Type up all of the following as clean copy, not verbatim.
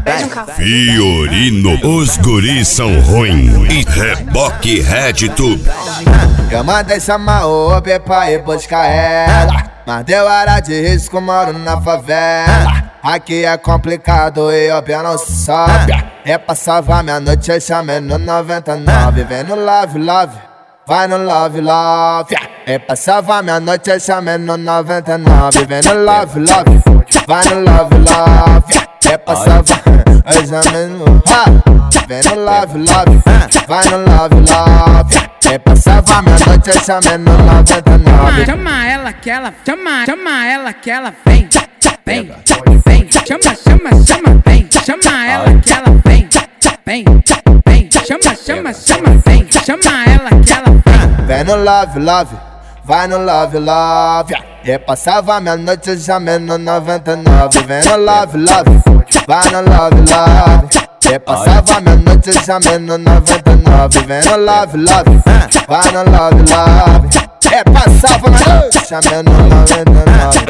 Fiorino, os guris são ruins. E Reboque RedTube. Eu mandei chamar o Uber pra ir buscar ela, mas deu hora de risco, moro na favela. Aqui é complicado e o pé não sobe. É pra salvar minha noite, eu chamei no 99. Vem no love, love, vai no love, love. É pra salvar minha noite, eu chamei no 99. Vem no love, love, vai no love, love. É pra salvar, eu chamei no love. Vem no love, love, vai no love, love. É pra salvar minha noite, eu chamei no 99. Chama ela que ela, chama ela que ela vem, vem, vem. Chama, vem. Chama ela que ela vem, vem, vem. Chama, vem. Chama ela que ela vem. Vem no love, love, vai no love, love. É pra salvar minha noite, eu chamei no 99. Vem no love, love, vai no love, love. É pra salvar minha noite, eu chamei no 99. Vem no love, love, vai no love, love. É pra salvar minha noite, eu chamei no 99.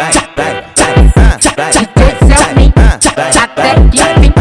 Até que fim,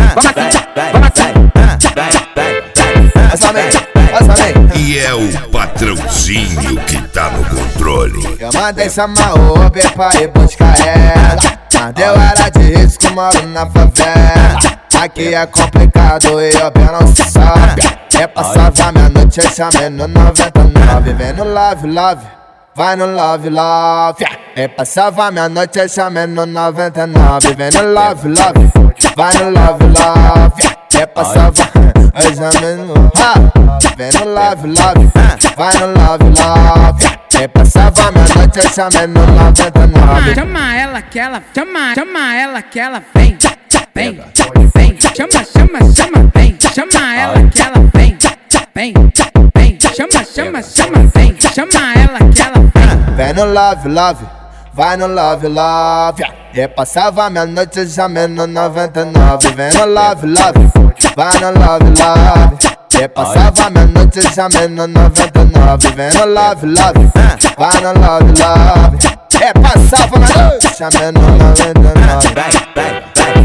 vamos assim. E é o patrãozinho que tá no controle. Eu mandei chamar o Uber pra ir buscar ela, mas deu hora de risco, moro na favela. Aqui é complicado e o pé não sobe. É pra salvar minha noite, eu chamei no 99. Vem no love, love, vai no love, love. É pra salvar minha noite, eu chamei no 99. Vem no love, love, vai no love, love. É pra salvar, eu chamei no love. Vem no love, love, vai no love, love. É pra salvar minha noite, eu chamei no 99. Chama ela que ela, chama ela que ela vem, vem, vem. Chama, vem. Chama ela que ela vem, vem, vem. Chama, vem. Chama ela que ela vem. Vem no love, love, vai no love, love. É pra salvar minha noite, eu chamei no 99. Vem no love, love, vai no love, love. É pra salvar minha noite, eu chamei no 99. Vem no love, love, vai no love, love. É pra salvar minha noite, eu chamei no 99.